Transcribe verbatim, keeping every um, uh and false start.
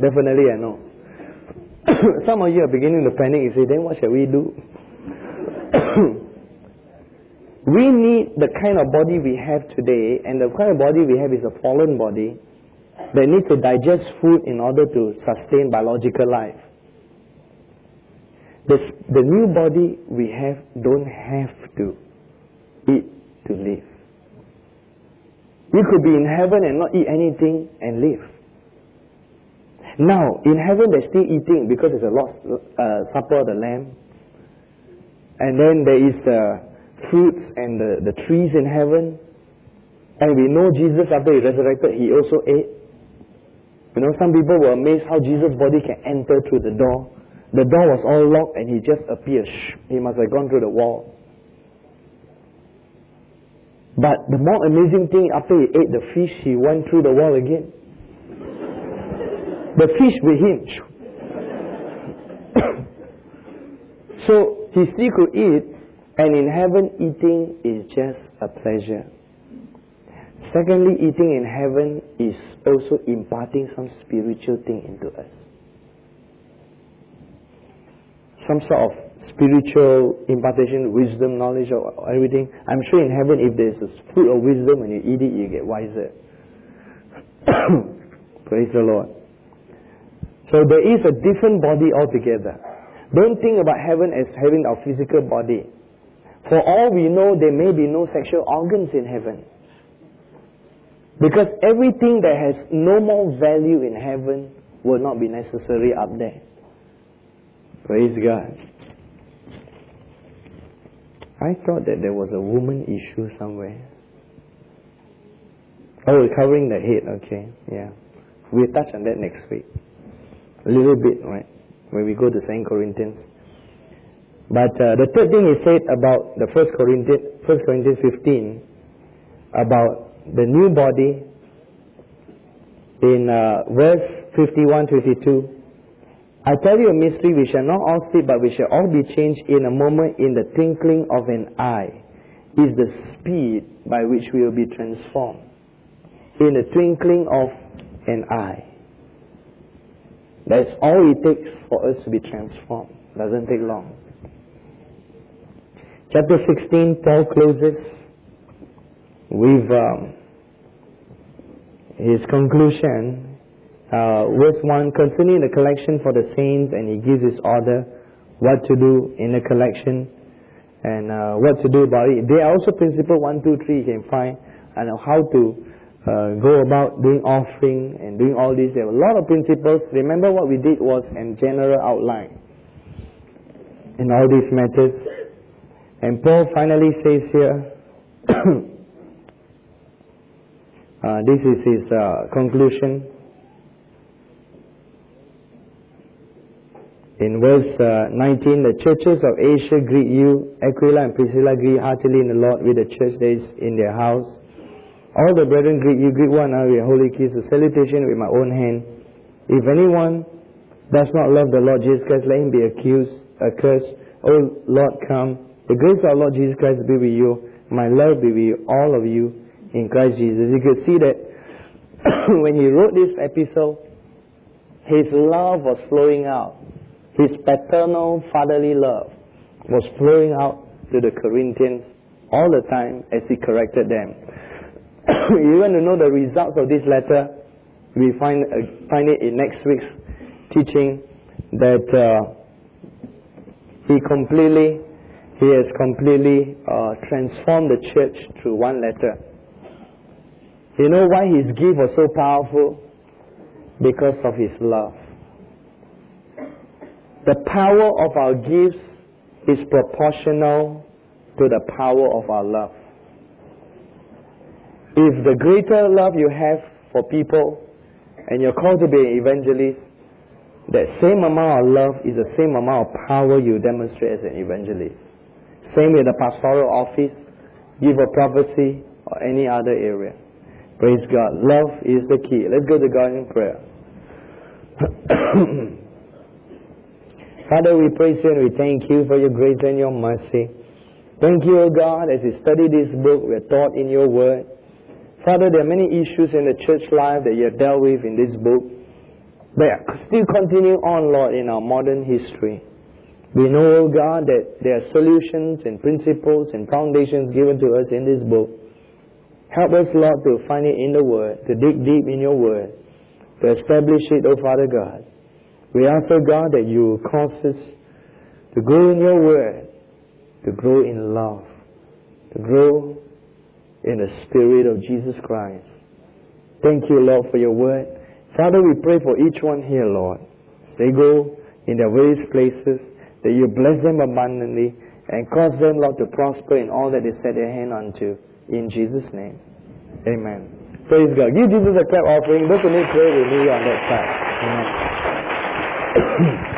Definitely I know. Some of you are beginning to panic. You say, then what shall we do? We need the kind of body we have today, and the kind of body we have is a fallen body that needs to digest food in order to sustain biological life. The, the new body we have don't have to eat to live. You could be in heaven and not eat anything and live. Now, in heaven they're still eating because it's a Lord's uh, Supper of the Lamb. And then there is the fruits and the, the trees in heaven. And we know Jesus, after He resurrected, He also ate. You know, some people were amazed how Jesus' body can enter through the door. The door was all locked and He just appeared. Shh, He must have gone through the wall. But the more amazing thing, after He ate the fish, He went through the wall again. The fish with Him. So He still could eat, and in heaven eating is just a pleasure. Secondly, eating in heaven is also imparting some spiritual thing into us. Some sort of spiritual impartation, wisdom, knowledge, or everything. I'm sure in heaven, if there's a fruit of wisdom, when you eat it, you get wiser. Praise the Lord. So there is a different body altogether. Don't think about heaven as having our physical body. For all we know, there may be no sexual organs in heaven. Because everything that has no more value in heaven will not be necessary up there. Praise God. I thought that there was a woman issue somewhere. Oh, covering the head, okay. Yeah. We'll touch on that next week. A little bit, right? When we go to Second Corinthians. But uh, the third thing he said about the First Corinthians, First Corinthians fifteen, about the new body, in uh, verse fifty-one to fifty-two, I tell you a mystery, we shall not all sleep, but we shall all be changed in a moment, in the twinkling of an eye, is the speed by which we will be transformed. In the twinkling of an eye. That's all it takes for us to be transformed. Doesn't take long. Chapter sixteen, Paul closes with um, his conclusion. Uh, verse one, concerning the collection for the saints, and he gives his order what to do in the collection and uh, what to do about it. There are also principle one, two, three you can find, and how to Uh, go about doing offering and doing all this. There are a lot of principles. Remember what we did was a general outline in all these matters. And Paul finally says here, uh, this is his uh, conclusion. In verse uh, nineteen, the churches of Asia greet you. Aquila and Priscilla greet heartily in the Lord with the church that is in their house. All the brethren greet you, greet one another with a holy kiss, a salutation with my own hand. If anyone does not love the Lord Jesus Christ, let him be accused, accursed. O Lord, come. The grace of our Lord Jesus Christ be with you. My love be with you, all of you, in Christ Jesus. You could see that when he wrote this epistle, his love was flowing out. His paternal, fatherly love was flowing out to the Corinthians all the time as he corrected them. You want to know the results of this letter? We find uh, find it in next week's teaching that uh, he completely, he has completely uh, transformed the church through one letter. You know why his gift was so powerful? Because of his love. The power of our gifts is proportional to the power of our love. If the greater love you have for people and you're called to be an evangelist, that same amount of love is the same amount of power you demonstrate as an evangelist. Same with the pastoral office, give a prophecy, or any other area. Praise God. Love is the key. Let's go to God in prayer. Father, we praise you and we thank you for your grace and your mercy. Thank you, O God, as we study this book, we are taught in your word. Father, there are many issues in the church life that you have dealt with in this book. but still continue on, Lord, in our modern history. We know, O God, that there are solutions and principles and foundations given to us in this book. Help us, Lord, to find it in the Word, to dig deep in your Word, to establish it, O Father God. We ask, O God, that you will cause us to grow in your Word, to grow in love, to grow in the Spirit of Jesus Christ. Thank you, Lord, for your Word. Father, we pray for each one here, Lord, as they go in their various places, that you bless them abundantly and cause them, Lord, to prosper in all that they set their hand unto. In Jesus' name. Amen. Praise God. Give Jesus a clap offering. Those who need prayer with me on that side. Amen.